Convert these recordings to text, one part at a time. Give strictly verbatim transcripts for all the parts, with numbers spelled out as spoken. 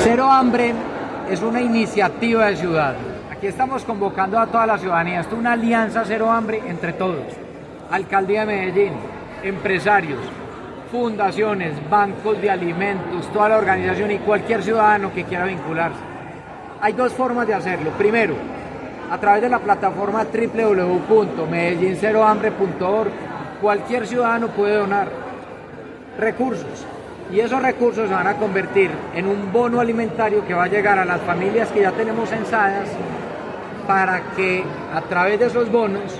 Cero Hambre es una iniciativa de ciudad. Aquí estamos convocando a toda la ciudadanía. Esto es una alianza Cero Hambre entre todos. Alcaldía de Medellín, empresarios, fundaciones, bancos de alimentos, toda la organización y cualquier ciudadano que quiera vincularse. Hay dos formas de hacerlo. Primero, a través de la plataforma doble u doble u doble u punto medellín cero hambre punto org, cualquier ciudadano puede donar recursos y esos recursos se van a convertir en un bono alimentario que va a llegar a las familias que ya tenemos censadas, para que a través de esos bonos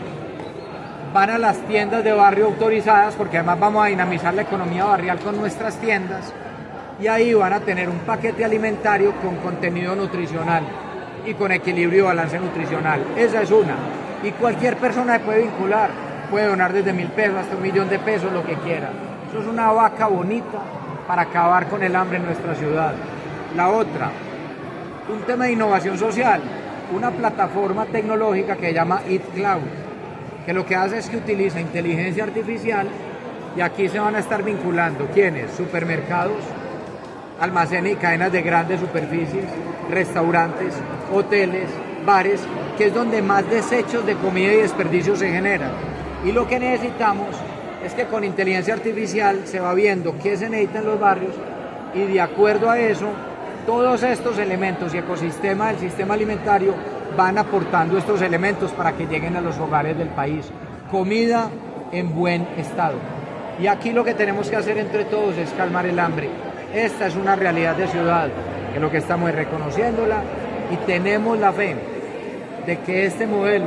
van a las tiendas de barrio autorizadas, porque además vamos a dinamizar la economía barrial con nuestras tiendas, y ahí van a tener un paquete alimentario con contenido nutricional y con equilibrio y balance nutricional. Esa es una. Y cualquier persona se puede vincular, puede donar desde mil pesos hasta un millón de pesos, lo que quiera. Eso es una vaca bonita para acabar con el hambre en nuestra ciudad. La otra, un tema de innovación social, una plataforma tecnológica que se llama Eat Cloud, que lo que hace es que utiliza inteligencia artificial, y aquí se van a estar vinculando ¿quiénes? Supermercados, almacenes y cadenas de grandes superficies, restaurantes, hoteles, bares, que es donde más desechos de comida y desperdicios se generan. Y lo que necesitamos es que con inteligencia artificial se va viendo qué se necesita en los barrios, y de acuerdo a eso, todos estos elementos y ecosistema del sistema alimentario van aportando estos elementos para que lleguen a los hogares del país. Comida en buen estado. Y aquí lo que tenemos que hacer entre todos es calmar el hambre. Esta es una realidad de ciudad, que lo que estamos es reconociéndola, y tenemos la fe de que este modelo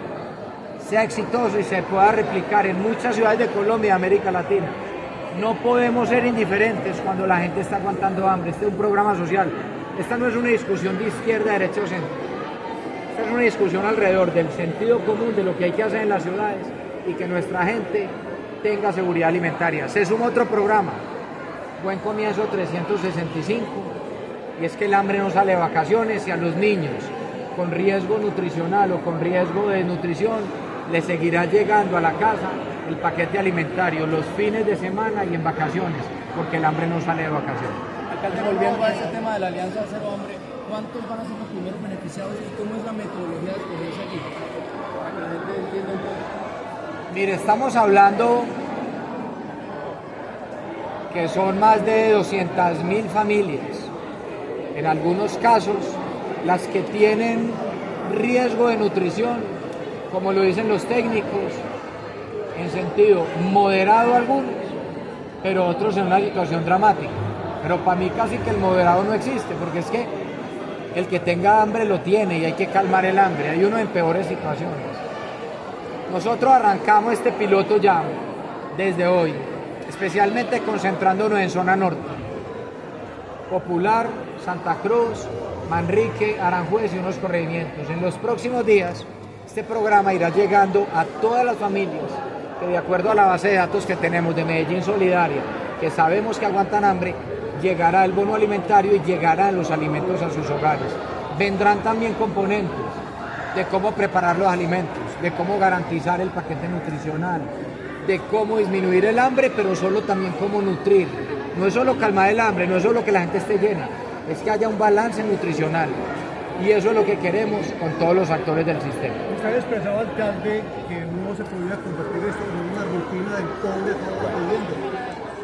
sea exitoso y se pueda replicar en muchas ciudades de Colombia y América Latina. No podemos ser indiferentes cuando la gente está aguantando hambre. Este es un programa social. Esta no es una discusión de izquierda, derecha o centro. Esta es una discusión alrededor del sentido común de lo que hay que hacer en las ciudades y que nuestra gente tenga seguridad alimentaria. Se suma otro programa, Buen Comienzo trescientos sesenta y cinco, y es que el hambre no sale de vacaciones, y a los niños con riesgo nutricional o con riesgo de desnutrición les seguirá llegando a la casa el paquete alimentario los fines de semana y en vacaciones, porque el hambre no sale de vacaciones. Alcalde, volviendo a ese tema de la Alianza Cero Hambre, ¿cuántos van a ser los primeros beneficiados y cómo es la metodología de escogerse aquí? Para que la gente entienda un poco. Mire, estamos hablando que son más de doscientas mil familias, en algunos casos las que tienen riesgo de nutrición, como lo dicen los técnicos, en sentido moderado algunos, pero otros en una situación dramática. Pero para mí casi que el moderado no existe, porque es que el que tenga hambre lo tiene y hay que calmar el hambre. Hay uno en peores situaciones. Nosotros arrancamos este piloto ya desde hoy, especialmente concentrándonos en zona norte, Popular, Santa Cruz, Manrique, Aranjuez y unos corregimientos. En los próximos días este programa irá llegando a todas las familias que, de acuerdo a la base de datos que tenemos de Medellín Solidaria, que sabemos que aguantan hambre, llegará el bono alimentario y llegarán los alimentos a sus hogares. Vendrán también componentes de cómo preparar los alimentos, de cómo garantizar el paquete nutricional, de cómo disminuir el hambre, pero solo también cómo nutrir. No es solo calmar el hambre, no es solo que la gente esté llena, es que haya un balance nutricional. Y eso es lo que queremos con todos los actores del sistema. Usted ha expresado, alcalde, que no se podría convertir esto en una rutina del todo de todo lo viviendo.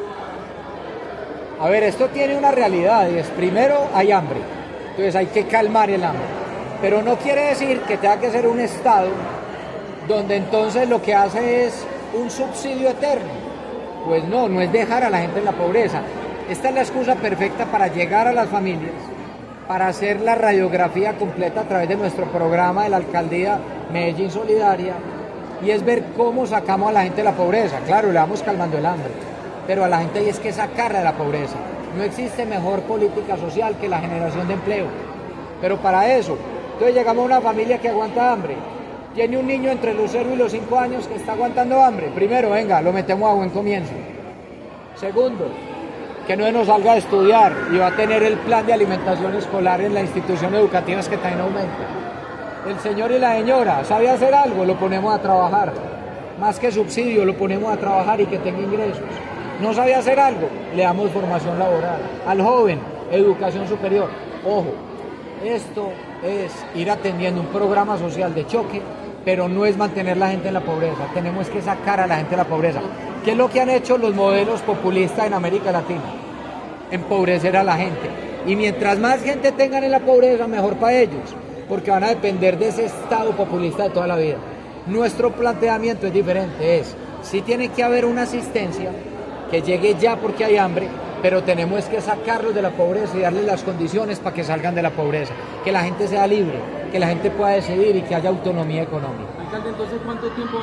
A ver, esto tiene una realidad, y es, primero hay hambre, entonces hay que calmar el hambre. Pero no quiere decir que tenga que ser un Estado donde entonces lo que hace es un subsidio eterno. Pues no, no es dejar a la gente en la pobreza. Esta es la excusa perfecta para llegar a las familias, para hacer la radiografía completa a través de nuestro programa de la Alcaldía Medellín Solidaria, y es ver cómo sacamos a la gente de la pobreza. Claro, le vamos calmando el hambre, pero a la gente hay es que sacarla de la pobreza. No existe mejor política social que la generación de empleo. Pero para eso, entonces llegamos a una familia que aguanta hambre, tiene un niño entre los cero y los cinco años que está aguantando hambre. Primero, venga, lo metemos a Buen Comienzo. Segundo, que no nos salga a estudiar y va a tener el plan de alimentación escolar en las instituciones educativas, que también aumenta. El señor y la señora sabe hacer algo, lo ponemos a trabajar. Más que subsidio, lo ponemos a trabajar y que tenga ingresos. No sabe hacer algo, le damos formación laboral. Al joven, educación superior. Ojo, esto es ir atendiendo un programa social de choque, pero no es mantener la gente en la pobreza. Tenemos que sacar a la gente de la pobreza. ¿Qué es lo que han hecho los modelos populistas en América Latina? Empobrecer a la gente. Y mientras más gente tengan en la pobreza, mejor para ellos, porque van a depender de ese Estado populista de toda la vida. Nuestro planteamiento es diferente, es, sí tiene que haber una asistencia que llegue ya porque hay hambre, pero tenemos que sacarlos de la pobreza y darles las condiciones para que salgan de la pobreza, que la gente sea libre, que la gente pueda decidir y que haya autonomía económica. Alcalde, entonces, ¿cuánto tiempo